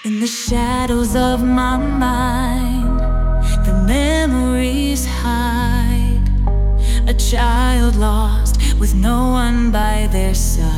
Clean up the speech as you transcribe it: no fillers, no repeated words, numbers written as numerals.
In the shadows of my mind, the memories hide. A child lost with no one by their side.